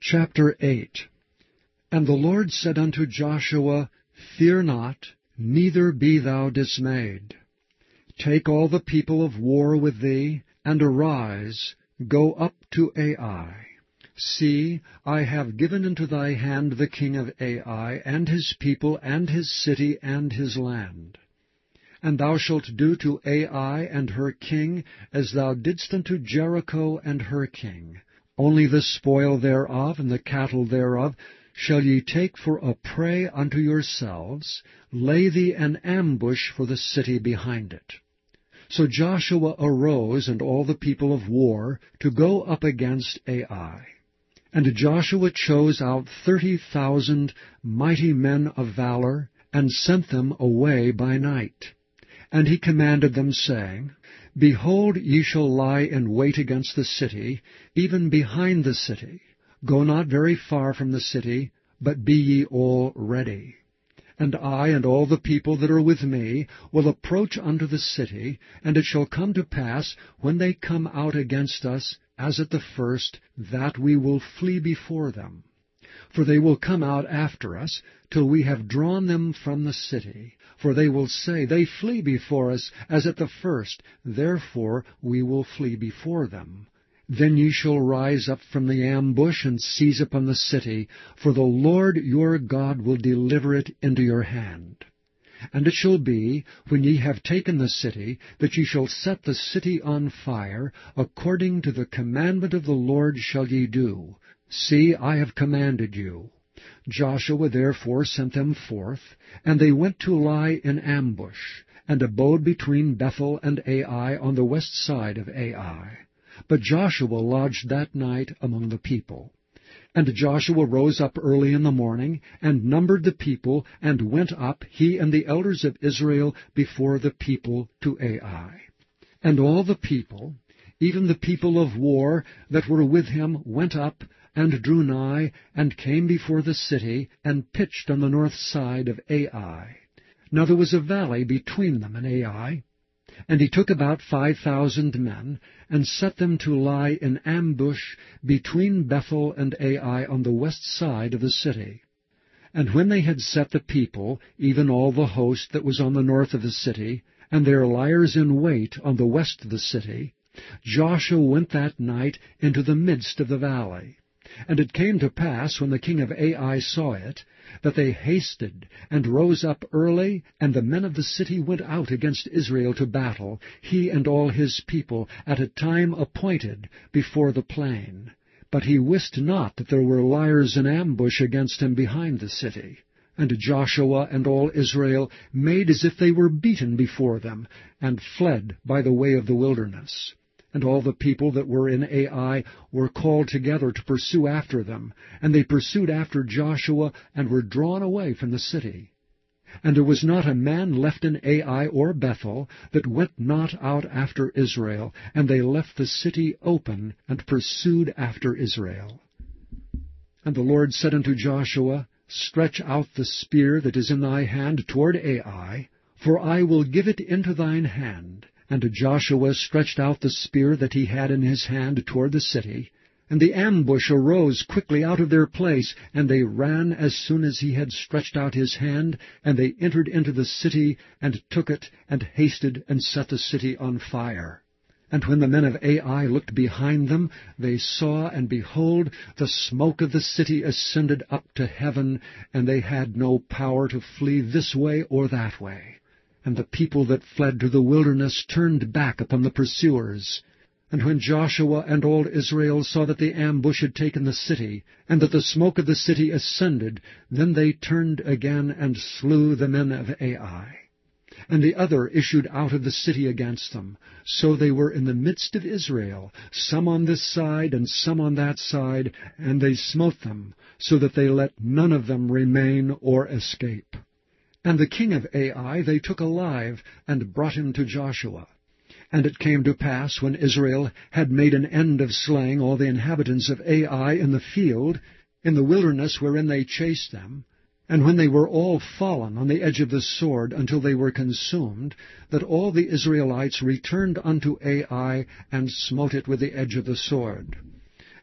Chapter 8. And the Lord said unto Joshua, Fear not, neither be thou dismayed. Take all the people of war with thee, and arise, go up to Ai. See, I have given into thy hand the king of Ai, and his people, and his city, and his land. And thou shalt do to Ai and her king as thou didst unto Jericho and her king. Only the spoil thereof and the cattle thereof shall ye take for a prey unto yourselves. Lay thee an ambush for the city behind it. So Joshua arose, and all the people of war, to go up against Ai. And Joshua chose out 30,000 mighty men of valor, and sent them away by night. And he commanded them, saying, Behold, ye shall lie in wait against the city, even behind the city. Go not very far from the city, but be ye all ready. And I and all the people that are with me will approach unto the city, and it shall come to pass, when they come out against us, as at the first, that we will flee before them. For they will come out after us, till we have drawn them from the city. For they will say, They flee before us, as at the first, therefore we will flee before them. Then ye shall rise up from the ambush, and seize upon the city, for the Lord your God will deliver it into your hand. And it shall be, when ye have taken the city, that ye shall set the city on fire, according to the commandment of the Lord shall ye do. See, I have commanded you. Joshua therefore sent them forth, and they went to lie in ambush, and abode between Bethel and Ai on the west side of Ai. But Joshua lodged that night among the people. And Joshua rose up early in the morning, and numbered the people, and went up, he and the elders of Israel, before the people to Ai. And all the people, even the people of war that were with him, went up, and drew nigh, and came before the city, and pitched on the north side of Ai. Now there was a valley between them and Ai. And he took about 5,000 men, and set them to lie in ambush between Bethel and Ai on the west side of the city. And when they had set the people, even all the host that was on the north of the city, and their liers in wait on the west of the city, Joshua went that night into the midst of the valley. And it came to pass, when the king of Ai saw it, that they hasted, and rose up early, and the men of the city went out against Israel to battle, he and all his people, at a time appointed, before the plain. But he wist not that there were liers in ambush against him behind the city. And Joshua and all Israel made as if they were beaten before them, and fled by the way of the wilderness. And all the people that were in Ai were called together to pursue after them. And they pursued after Joshua, and were drawn away from the city. And there was not a man left in Ai or Bethel that went not out after Israel. And they left the city open, and pursued after Israel. And the Lord said unto Joshua, Stretch out the spear that is in thy hand toward Ai, for I will give it into thine hand. And Joshua stretched out the spear that he had in his hand toward the city. And the ambush arose quickly out of their place, and they ran as soon as he had stretched out his hand, and they entered into the city, and took it, and hasted, and set the city on fire. And when the men of Ai looked behind them, they saw, and behold, the smoke of the city ascended up to heaven, and they had no power to flee this way or that way. And the people that fled to the wilderness turned back upon the pursuers. And when Joshua and all Israel saw that the ambush had taken the city, and that the smoke of the city ascended, then they turned again and slew the men of Ai. And the other issued out of the city against them. So they were in the midst of Israel, some on this side and some on that side, and they smote them, so that they let none of them remain or escape. And the king of Ai they took alive, and brought him to Joshua. And it came to pass, when Israel had made an end of slaying all the inhabitants of Ai in the field, in the wilderness wherein they chased them, and when they were all fallen on the edge of the sword until they were consumed, that all the Israelites returned unto Ai, and smote it with the edge of the sword.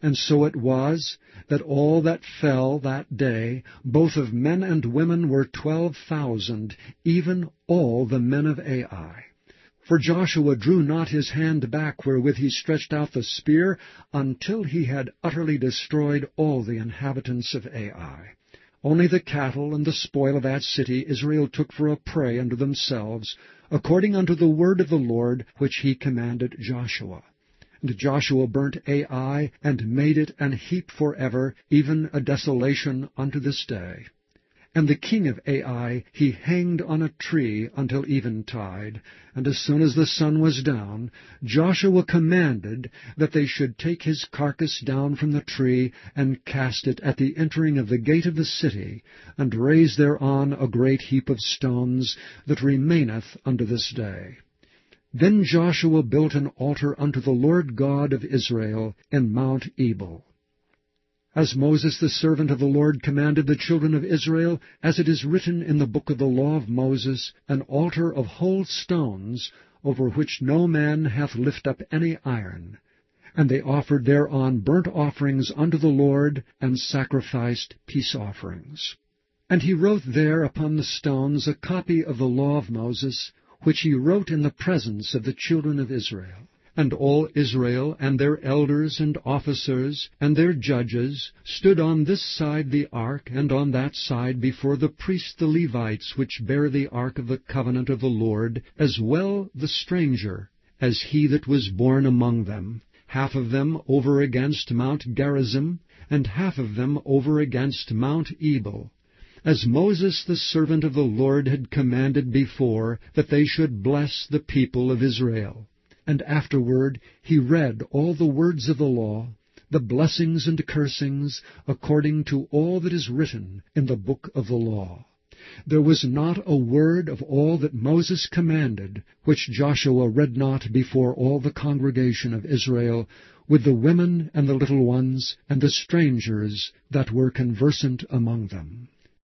And so it was, that all that fell that day, both of men and women, were 12,000, even all the men of Ai. For Joshua drew not his hand back wherewith he stretched out the spear, until he had utterly destroyed all the inhabitants of Ai. Only the cattle and the spoil of that city Israel took for a prey unto themselves, according unto the word of the Lord, which he commanded Joshua. And Joshua burnt Ai, and made it an heap for ever, even a desolation unto this day. And the king of Ai he hanged on a tree until eventide, and as soon as the sun was down, Joshua commanded that they should take his carcass down from the tree, and cast it at the entering of the gate of the city, and raise thereon a great heap of stones, that remaineth unto this day. Then Joshua built an altar unto the Lord God of Israel in Mount Ebal. As Moses the servant of the Lord commanded the children of Israel, as it is written in the book of the law of Moses, an altar of whole stones, over which no man hath lift up any iron. And they offered thereon burnt offerings unto the Lord, and sacrificed peace offerings. And he wrote there upon the stones a copy of the law of Moses, which he wrote in the presence of the children of Israel. And all Israel, and their elders and officers, and their judges, stood on this side the ark, and on that side before the priests the Levites, which bear the ark of the covenant of the Lord, as well the stranger, as he that was born among them, half of them over against Mount Gerizim, and half of them over against Mount Ebal, as Moses the servant of the Lord had commanded before, that they should bless the people of Israel. And afterward he read all the words of the law, the blessings and cursings, according to all that is written in the book of the law. There was not a word of all that Moses commanded, which Joshua read not before all the congregation of Israel, with the women and the little ones, and the strangers that were conversant among them.